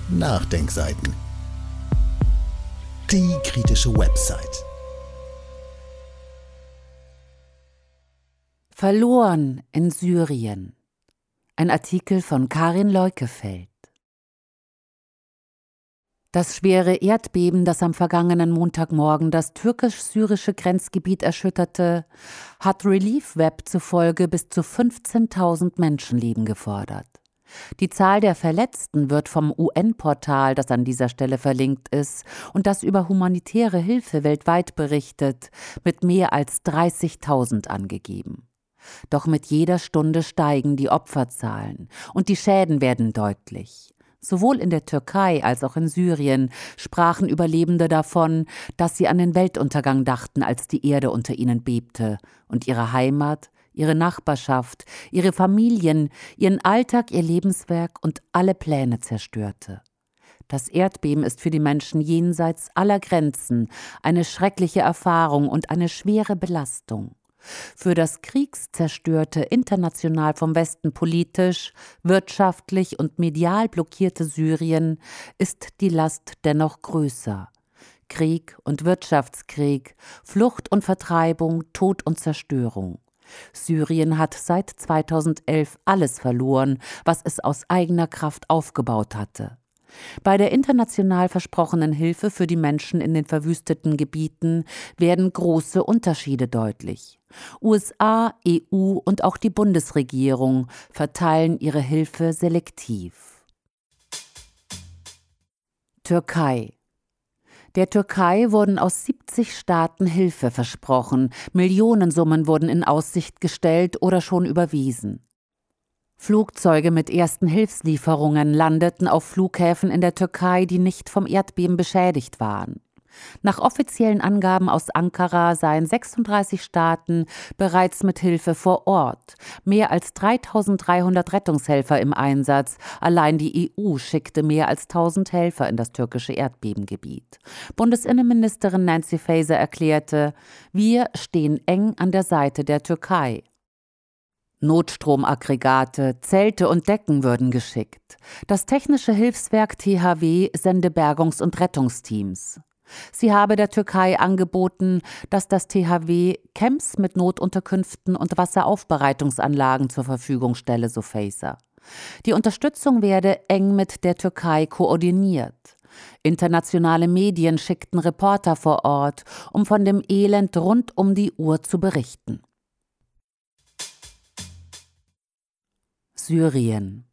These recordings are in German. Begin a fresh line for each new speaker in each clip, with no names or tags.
Nachdenkseiten. Die kritische Website.
Verloren in Syrien. Ein Artikel von Karin Leukefeld. Das schwere Erdbeben, das am vergangenen Montagmorgen das türkisch-syrische Grenzgebiet erschütterte, hat Relief Web zufolge bis zu 15.000 Menschenleben gefordert. Die Zahl der Verletzten wird vom UN-Portal, das an dieser Stelle verlinkt ist und das über humanitäre Hilfe weltweit berichtet, mit mehr als 30.000 angegeben. Doch mit jeder Stunde steigen die Opferzahlen und die Schäden werden deutlich. Sowohl in der Türkei als auch in Syrien sprachen Überlebende davon, dass sie an den Weltuntergang dachten, als die Erde unter ihnen bebte und ihre Heimat, ihre Nachbarschaft, ihre Familien, ihren Alltag, ihr Lebenswerk und alle Pläne zerstörte. Das Erdbeben ist für die Menschen jenseits aller Grenzen eine schreckliche Erfahrung und eine schwere Belastung. Für das kriegszerstörte, international vom Westen politisch, wirtschaftlich und medial blockierte Syrien ist die Last dennoch größer. Krieg und Wirtschaftskrieg, Flucht und Vertreibung, Tod und Zerstörung. Syrien hat seit 2011 alles verloren, was es aus eigener Kraft aufgebaut hatte. Bei der international versprochenen Hilfe für die Menschen in den verwüsteten Gebieten werden große Unterschiede deutlich. USA, EU und auch die Bundesregierung verteilen ihre Hilfe selektiv. Türkei. Der Türkei wurden aus 70 Staaten Hilfe versprochen, Millionensummen wurden in Aussicht gestellt oder schon überwiesen. Flugzeuge mit ersten Hilfslieferungen landeten auf Flughäfen in der Türkei, die nicht vom Erdbeben beschädigt waren. Nach offiziellen Angaben aus Ankara seien 36 Staaten bereits mit Hilfe vor Ort. Mehr als 3.300 Rettungshelfer im Einsatz. Allein die EU schickte mehr als 1.000 Helfer in das türkische Erdbebengebiet. Bundesinnenministerin Nancy Faeser erklärte: Wir stehen eng an der Seite der Türkei. Notstromaggregate, Zelte und Decken würden geschickt. Das technische Hilfswerk THW sende Bergungs- und Rettungsteams. Sie habe der Türkei angeboten, dass das THW Camps mit Notunterkünften und Wasseraufbereitungsanlagen zur Verfügung stelle, so Faeser. Die Unterstützung werde eng mit der Türkei koordiniert. Internationale Medien schickten Reporter vor Ort, um von dem Elend rund um die Uhr zu berichten. Syrien.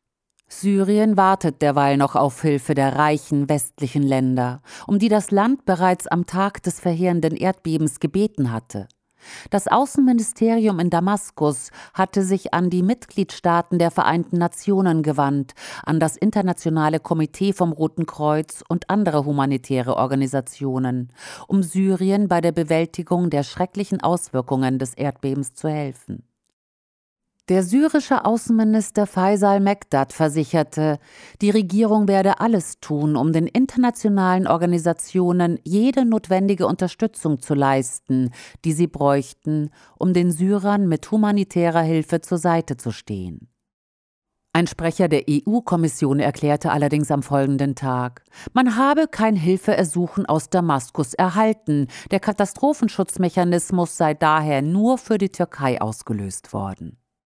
Syrien wartet derweil noch auf Hilfe der reichen westlichen Länder, um die das Land bereits am Tag des verheerenden Erdbebens gebeten hatte. Das Außenministerium in Damaskus hatte sich an die Mitgliedstaaten der Vereinten Nationen gewandt, an das Internationale Komitee vom Roten Kreuz und andere humanitäre Organisationen, um Syrien bei der Bewältigung der schrecklichen Auswirkungen des Erdbebens zu helfen. Der syrische Außenminister Faisal Mekdad versicherte, die Regierung werde alles tun, um den internationalen Organisationen jede notwendige Unterstützung zu leisten, die sie bräuchten, um den Syrern mit humanitärer Hilfe zur Seite zu stehen. Ein Sprecher der EU-Kommission erklärte allerdings am folgenden Tag, man habe kein Hilfeersuchen aus Damaskus erhalten, der Katastrophenschutzmechanismus sei daher nur für die Türkei ausgelöst worden.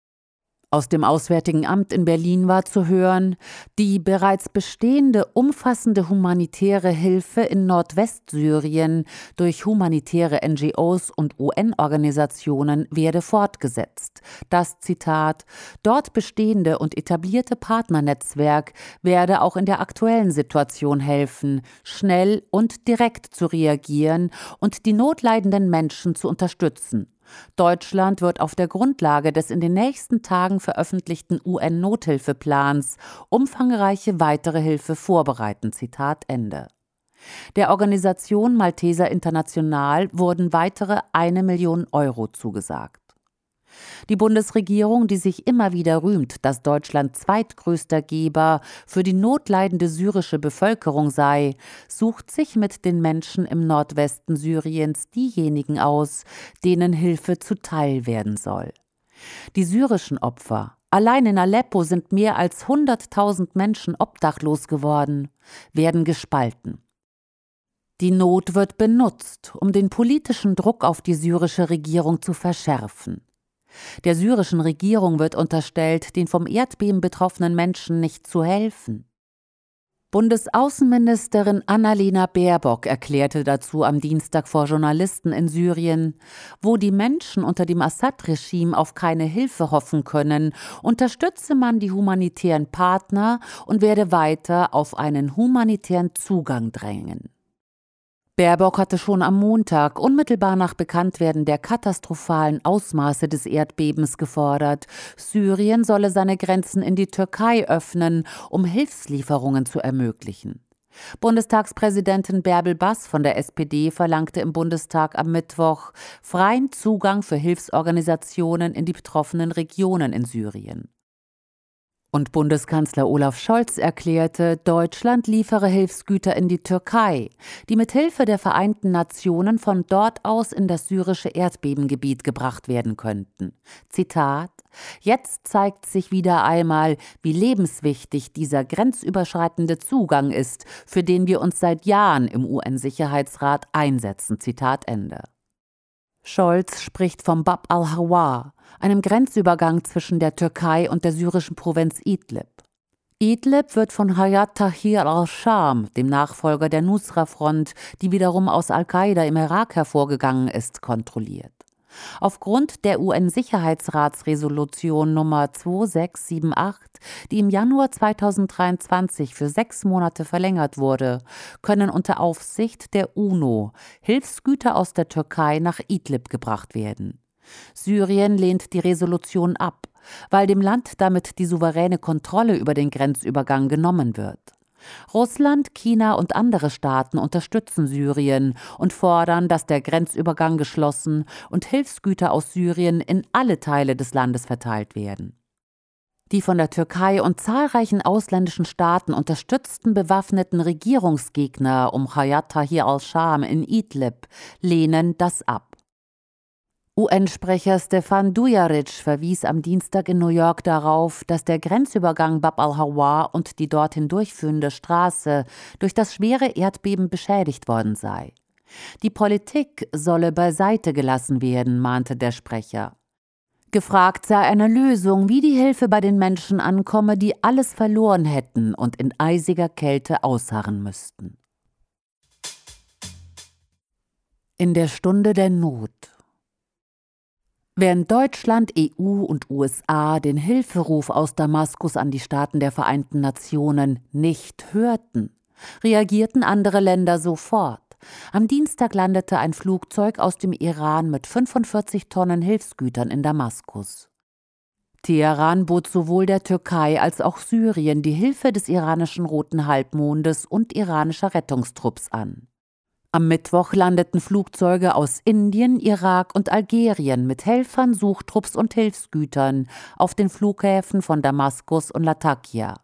Aus dem Auswärtigen Amt in Berlin war zu hören, die bereits bestehende umfassende humanitäre Hilfe in Nordwestsyrien durch humanitäre NGOs und UN-Organisationen werde fortgesetzt. Das Zitat: Dort bestehende und etablierte Partnernetzwerk werde auch in der aktuellen Situation helfen, schnell und direkt zu reagieren und die notleidenden Menschen zu unterstützen. Deutschland wird auf der Grundlage des in den nächsten Tagen veröffentlichten UN-Nothilfeplans umfangreiche weitere Hilfe vorbereiten. Zitat Ende. Der Organisation Malteser International wurden weitere 1 Million Euro zugesagt. Die Bundesregierung, die sich immer wieder rühmt, dass Deutschland zweitgrößter Geber für die notleidende syrische Bevölkerung sei, sucht sich mit den Menschen im Nordwesten Syriens diejenigen aus, denen Hilfe zuteil werden soll. Die syrischen Opfer, Allein in Aleppo sind mehr als 100.000 Menschen obdachlos geworden, werden gespalten. Die Not wird benutzt, um den politischen Druck auf die syrische Regierung zu verschärfen. Der syrischen Regierung wird unterstellt, den vom Erdbeben betroffenen Menschen nicht zu helfen. Bundesaußenministerin Annalena Baerbock erklärte dazu am Dienstag vor Journalisten in Syrien, wo die Menschen unter dem Assad-Regime auf keine Hilfe hoffen können, unterstütze man die humanitären Partner und werde weiter auf einen humanitären Zugang drängen. Baerbock hatte schon am Montag, unmittelbar nach Bekanntwerden der katastrophalen Ausmaße des Erdbebens, gefordert, Syrien solle seine Grenzen in die Türkei öffnen, um Hilfslieferungen zu ermöglichen. Bundestagspräsidentin Bärbel Bass von der SPD verlangte im Bundestag am Mittwoch freien Zugang für Hilfsorganisationen in die betroffenen Regionen in Syrien. Und Bundeskanzler Olaf Scholz erklärte, Deutschland liefere Hilfsgüter in die Türkei, die mit Hilfe der Vereinten Nationen von dort aus in das syrische Erdbebengebiet gebracht werden könnten. Zitat: Jetzt zeigt sich wieder einmal, wie lebenswichtig dieser grenzüberschreitende Zugang ist, für den wir uns seit Jahren im UN-Sicherheitsrat einsetzen. Zitat Ende. Scholz spricht vom Bab al-Hawa, einem Grenzübergang zwischen der Türkei und der syrischen Provinz Idlib. Idlib wird von Hayat Tahrir al-Sham, dem Nachfolger der Nusra-Front, die wiederum aus Al-Qaida im Irak hervorgegangen ist, kontrolliert. Aufgrund der UN-Sicherheitsratsresolution Nummer 2678, die im Januar 2023 für 6 Monate verlängert wurde, können unter Aufsicht der UNO Hilfsgüter aus der Türkei nach Idlib gebracht werden. Syrien lehnt die Resolution ab, weil dem Land damit die souveräne Kontrolle über den Grenzübergang genommen wird. Russland, China und andere Staaten unterstützen Syrien und fordern, dass der Grenzübergang geschlossen und Hilfsgüter aus Syrien in alle Teile des Landes verteilt werden. Die von der Türkei und zahlreichen ausländischen Staaten unterstützten bewaffneten Regierungsgegner um Hayat Tahrir al-Sham in Idlib lehnen das ab. UN-Sprecher Stefan Dujarric verwies am Dienstag in New York darauf, dass der Grenzübergang Bab al-Hawa und die dorthin durchführende Straße durch das schwere Erdbeben beschädigt worden sei. Die Politik solle beiseite gelassen werden, mahnte der Sprecher. Gefragt sei eine Lösung, wie die Hilfe bei den Menschen ankomme, die alles verloren hätten und in eisiger Kälte ausharren müssten. In der Stunde der Not. Während Deutschland, EU und USA den Hilferuf aus Damaskus an die Staaten der Vereinten Nationen nicht hörten, reagierten andere Länder sofort. Am Dienstag landete ein Flugzeug aus dem Iran mit 45 Tonnen Hilfsgütern in Damaskus. Teheran bot sowohl der Türkei als auch Syrien die Hilfe des iranischen Roten Halbmondes und iranischer Rettungstrupps an. Am Mittwoch landeten Flugzeuge aus Indien, Irak und Algerien mit Helfern, Suchtrupps und Hilfsgütern auf den Flughäfen von Damaskus und Latakia.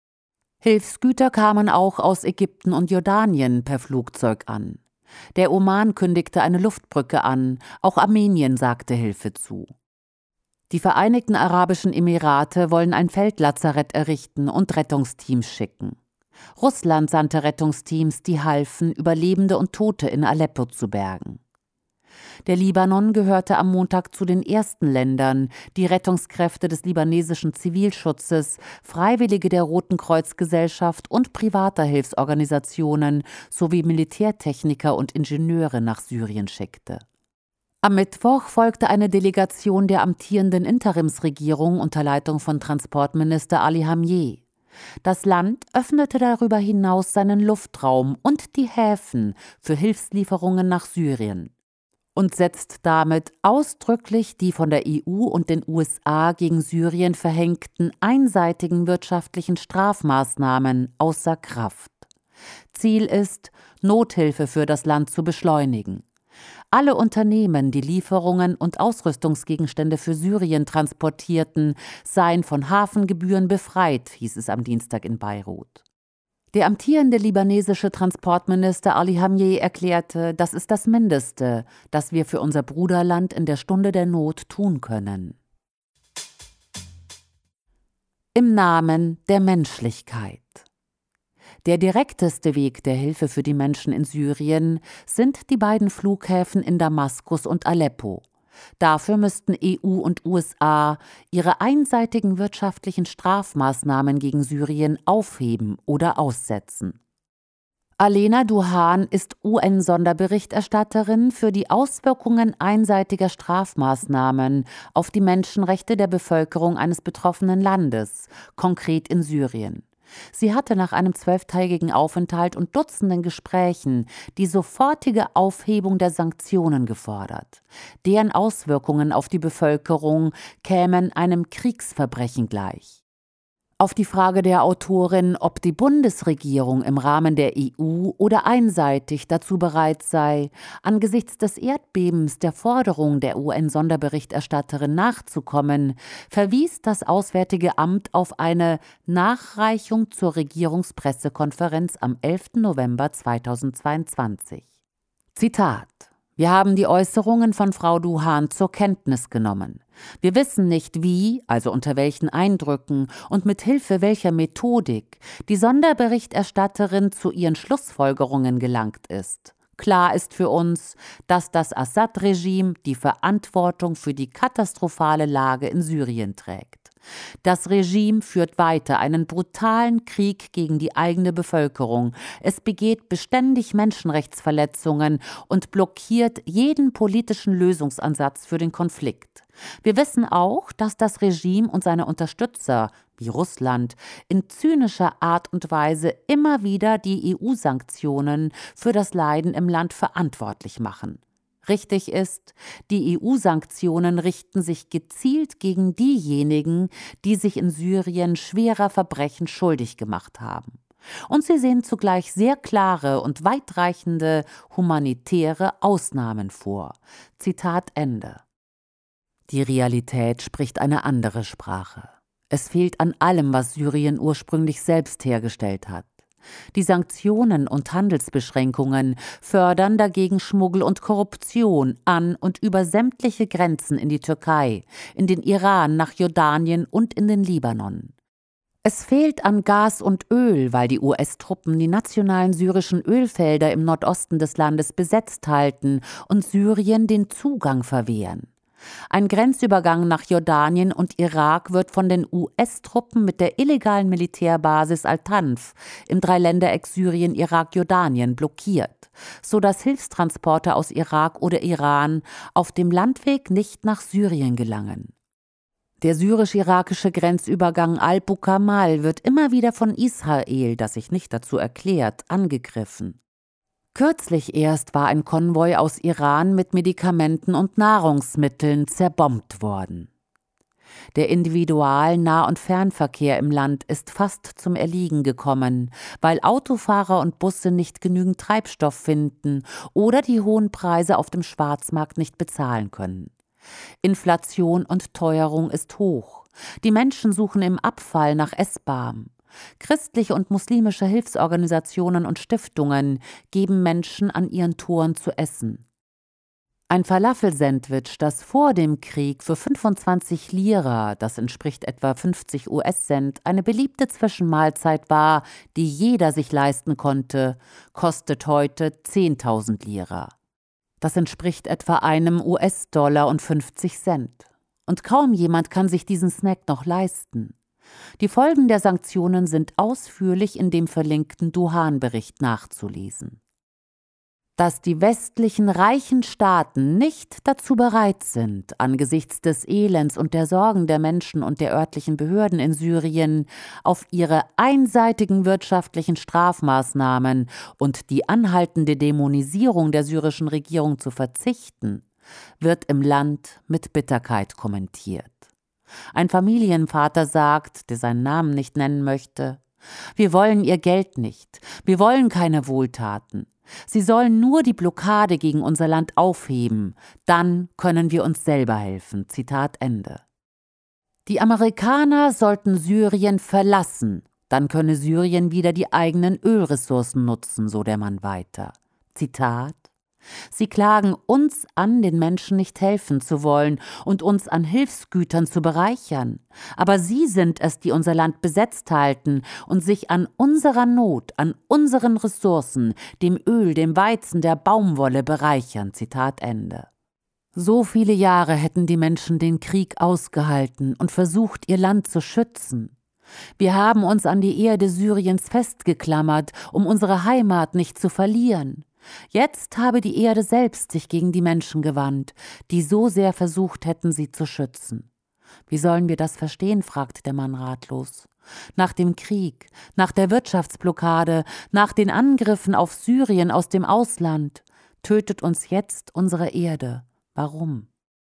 Hilfsgüter kamen auch aus Ägypten und Jordanien per Flugzeug an. Der Oman kündigte eine Luftbrücke an, auch Armenien sagte Hilfe zu. Die Vereinigten Arabischen Emirate wollen ein Feldlazarett errichten und Rettungsteams schicken. Russland sandte Rettungsteams, die halfen, Überlebende und Tote in Aleppo zu bergen. Der Libanon gehörte am Montag zu den ersten Ländern, die Rettungskräfte des libanesischen Zivilschutzes, Freiwillige der Roten Kreuz-Gesellschaft und privater Hilfsorganisationen sowie Militärtechniker und Ingenieure nach Syrien schickte. Am Mittwoch folgte eine Delegation der amtierenden Interimsregierung unter Leitung von Transportminister Ali Hammieh. Das Land öffnete darüber hinaus seinen Luftraum und die Häfen für Hilfslieferungen nach Syrien und setzt damit ausdrücklich die von der EU und den USA gegen Syrien verhängten einseitigen wirtschaftlichen Strafmaßnahmen außer Kraft. Ziel ist, Nothilfe für das Land zu beschleunigen. Alle Unternehmen, die Lieferungen und Ausrüstungsgegenstände für Syrien transportierten, seien von Hafengebühren befreit, hieß es am Dienstag in Beirut. Der amtierende libanesische Transportminister Ali Hammieh erklärte, das ist das Mindeste, das wir für unser Bruderland in der Stunde der Not tun können. Im Namen der Menschlichkeit. Der direkteste Weg der Hilfe für die Menschen in Syrien sind die beiden Flughäfen in Damaskus und Aleppo. Dafür müssten EU und USA ihre einseitigen wirtschaftlichen Strafmaßnahmen gegen Syrien aufheben oder aussetzen. Alena Douhan ist UN-Sonderberichterstatterin für die Auswirkungen einseitiger Strafmaßnahmen auf die Menschenrechte der Bevölkerung eines betroffenen Landes, konkret in Syrien. Sie hatte nach einem 12-tägigen Aufenthalt und Dutzenden Gesprächen die sofortige Aufhebung der Sanktionen gefordert. Deren Auswirkungen auf die Bevölkerung kämen einem Kriegsverbrechen gleich. Auf die Frage der Autorin, ob die Bundesregierung im Rahmen der EU oder einseitig dazu bereit sei, angesichts des Erdbebens der Forderung der UN-Sonderberichterstatterin nachzukommen, verwies das Auswärtige Amt auf eine Nachreichung zur Regierungspressekonferenz am 11. November 2022. Zitat: Wir haben die Äußerungen von Frau Douhan zur Kenntnis genommen. Wir wissen nicht, wie, also unter welchen Eindrücken und mit Hilfe welcher Methodik die Sonderberichterstatterin zu ihren Schlussfolgerungen gelangt ist. Klar ist für uns, dass das Assad-Regime die Verantwortung für die katastrophale Lage in Syrien trägt. Das Regime führt weiter einen brutalen Krieg gegen die eigene Bevölkerung. Es begeht beständig Menschenrechtsverletzungen und blockiert jeden politischen Lösungsansatz für den Konflikt. Wir wissen auch, dass das Regime und seine Unterstützer, wie Russland, in zynischer Art und Weise immer wieder die EU-Sanktionen für das Leiden im Land verantwortlich machen. Richtig ist, die EU-Sanktionen richten sich gezielt gegen diejenigen, die sich in Syrien schwerer Verbrechen schuldig gemacht haben. Und sie sehen zugleich sehr klare und weitreichende humanitäre Ausnahmen vor. Zitat Ende. Die Realität spricht eine andere Sprache. Es fehlt an allem, was Syrien ursprünglich selbst hergestellt hat. Die Sanktionen und Handelsbeschränkungen fördern dagegen Schmuggel und Korruption an und über sämtliche Grenzen in die Türkei, in den Iran, nach Jordanien und in den Libanon. Es fehlt an Gas und Öl, weil die US-Truppen die nationalen syrischen Ölfelder im Nordosten des Landes besetzt halten und Syrien den Zugang verwehren. Ein Grenzübergang nach Jordanien und Irak wird von den US-Truppen mit der illegalen Militärbasis Al-Tanf im Dreiländereck Syrien, Irak, Jordanien blockiert, sodass Hilfstransporte aus Irak oder Iran auf dem Landweg nicht nach Syrien gelangen. Der syrisch-irakische Grenzübergang Al-Bukamal wird immer wieder von Israel, das sich nicht dazu erklärt, angegriffen. Kürzlich erst war ein Konvoi aus Iran mit Medikamenten und Nahrungsmitteln zerbombt worden. Der Individual-Nah- und Fernverkehr im Land ist fast zum Erliegen gekommen, weil Autofahrer und Busse nicht genügend Treibstoff finden oder die hohen Preise auf dem Schwarzmarkt nicht bezahlen können. Inflation und Teuerung ist hoch. Die Menschen suchen im Abfall nach essbarem. Christliche und muslimische Hilfsorganisationen und Stiftungen geben Menschen an ihren Toren zu essen. Ein Falafel-Sandwich, das vor dem Krieg für 25 Lira, das entspricht etwa 50 US-Cent, eine beliebte Zwischenmahlzeit war, die jeder sich leisten konnte, kostet heute 10.000 Lira. Das entspricht etwa einem US-Dollar und 50 Cent. Und kaum jemand kann sich diesen Snack noch leisten. Die Folgen der Sanktionen sind ausführlich in dem verlinkten Douhan-Bericht nachzulesen. Dass die westlichen reichen Staaten nicht dazu bereit sind, angesichts des Elends und der Sorgen der Menschen und der örtlichen Behörden in Syrien auf ihre einseitigen wirtschaftlichen Strafmaßnahmen und die anhaltende Dämonisierung der syrischen Regierung zu verzichten, wird im Land mit Bitterkeit kommentiert. Ein Familienvater sagt, der seinen Namen nicht nennen möchte: Wir wollen ihr Geld nicht, wir wollen keine Wohltaten. Sie sollen nur die Blockade gegen unser Land aufheben, dann können wir uns selber helfen. Zitat Ende. Die Amerikaner sollten Syrien verlassen, dann könne Syrien wieder die eigenen Ölressourcen nutzen, so der Mann weiter. Zitat: Sie klagen uns an, den Menschen nicht helfen zu wollen und uns an Hilfsgütern zu bereichern. Aber sie sind es, die unser Land besetzt halten und sich an unserer Not, an unseren Ressourcen, dem Öl, dem Weizen, der Baumwolle bereichern. Zitat Ende. So viele Jahre hätten die Menschen den Krieg ausgehalten und versucht, ihr Land zu schützen. Wir haben uns an die Erde Syriens festgeklammert, um unsere Heimat nicht zu verlieren. Jetzt habe die Erde selbst sich gegen die Menschen gewandt, die so sehr versucht hätten, sie zu schützen. Wie sollen wir das verstehen, fragt der Mann ratlos. Nach dem Krieg, nach der Wirtschaftsblockade, nach den Angriffen auf Syrien aus dem Ausland, tötet uns jetzt unsere Erde. Warum?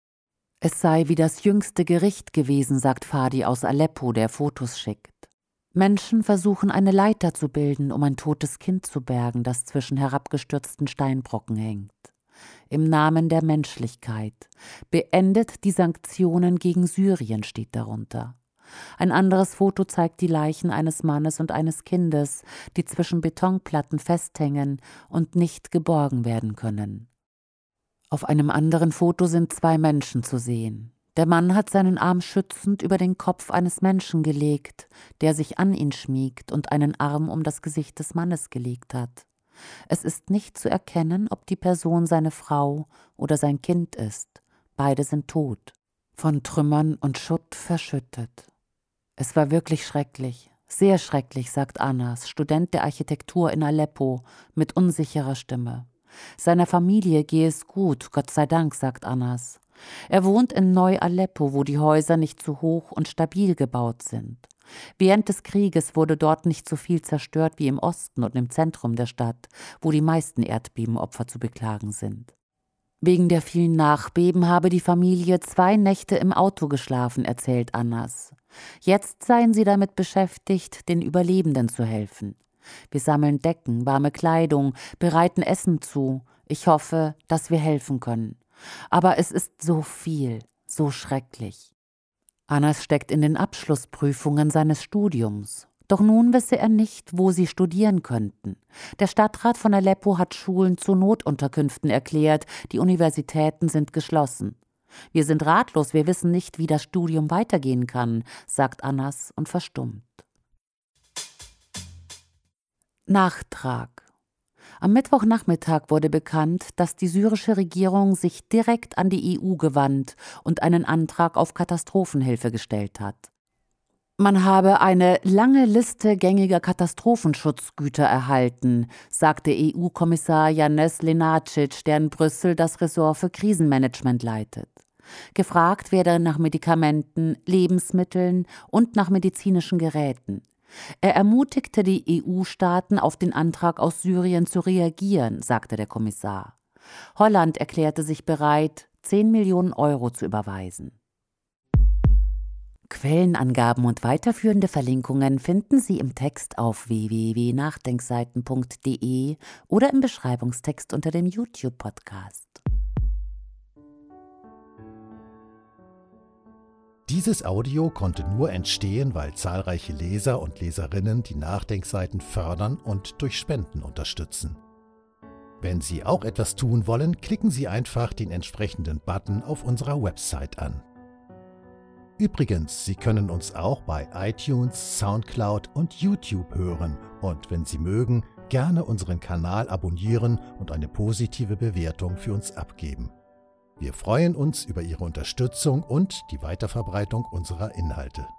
Es sei wie das jüngste Gericht gewesen, sagt Fadi aus Aleppo, der Fotos schickt. Menschen versuchen, eine Leiter zu bilden, um ein totes Kind zu bergen, das zwischen herabgestürzten Steinbrocken hängt. Im Namen der Menschlichkeit. Beendet die Sanktionen gegen Syrien, steht darunter. Ein anderes Foto zeigt die Leichen eines Mannes und eines Kindes, die zwischen Betonplatten festhängen und nicht geborgen werden können. Auf einem anderen Foto sind 2 Menschen zu sehen. Der Mann hat seinen Arm schützend über den Kopf eines Menschen gelegt, der sich an ihn schmiegt und einen Arm um das Gesicht des Mannes gelegt hat. Es ist nicht zu erkennen, ob die Person seine Frau oder sein Kind ist. Beide sind tot, von Trümmern und Schutt verschüttet. Es war wirklich schrecklich, sehr schrecklich, sagt Anas, Student der Architektur in Aleppo, mit unsicherer Stimme. Seiner Familie gehe es gut, Gott sei Dank, sagt Anas. Er wohnt in Neu-Aleppo, wo die Häuser nicht zu hoch und stabil gebaut sind. Während des Krieges wurde dort nicht so viel zerstört wie im Osten und im Zentrum der Stadt, wo die meisten Erdbebenopfer zu beklagen sind. Wegen der vielen Nachbeben habe die Familie 2 Nächte im Auto geschlafen, erzählt Anas. Jetzt seien sie damit beschäftigt, den Überlebenden zu helfen. Wir sammeln Decken, warme Kleidung, bereiten Essen zu. Ich hoffe, dass wir helfen können. Aber es ist so viel, so schrecklich. Anas steckt in den Abschlussprüfungen seines Studiums. Doch nun wisse er nicht, wo sie studieren könnten. Der Stadtrat von Aleppo hat Schulen zu Notunterkünften erklärt, die Universitäten sind geschlossen. Wir sind ratlos, wir wissen nicht, wie das Studium weitergehen kann, sagt Anas und verstummt. Nachtrag. Am Mittwochnachmittag wurde bekannt, dass die syrische Regierung sich direkt an die EU gewandt und einen Antrag auf Katastrophenhilfe gestellt hat. Man habe eine lange Liste gängiger Katastrophenschutzgüter erhalten, sagte EU-Kommissar Janez Lenarčič, der in Brüssel das Ressort für Krisenmanagement leitet. Gefragt werde nach Medikamenten, Lebensmitteln und nach medizinischen Geräten. Er ermutigte die EU-Staaten, auf den Antrag aus Syrien zu reagieren, sagte der Kommissar. Holland erklärte sich bereit, 10 Millionen Euro zu überweisen. Quellenangaben und weiterführende Verlinkungen finden Sie im Text auf www.nachdenkseiten.de oder im Beschreibungstext unter dem YouTube-Podcast.
Dieses Audio konnte nur entstehen, weil zahlreiche Leser und Leserinnen die Nachdenkseiten fördern und durch Spenden unterstützen. Wenn Sie auch etwas tun wollen, klicken Sie einfach den entsprechenden Button auf unserer Website an. Übrigens, Sie können uns auch bei iTunes, Soundcloud und YouTube hören und wenn Sie mögen, gerne unseren Kanal abonnieren und eine positive Bewertung für uns abgeben. Wir freuen uns über Ihre Unterstützung und die Weiterverbreitung unserer Inhalte.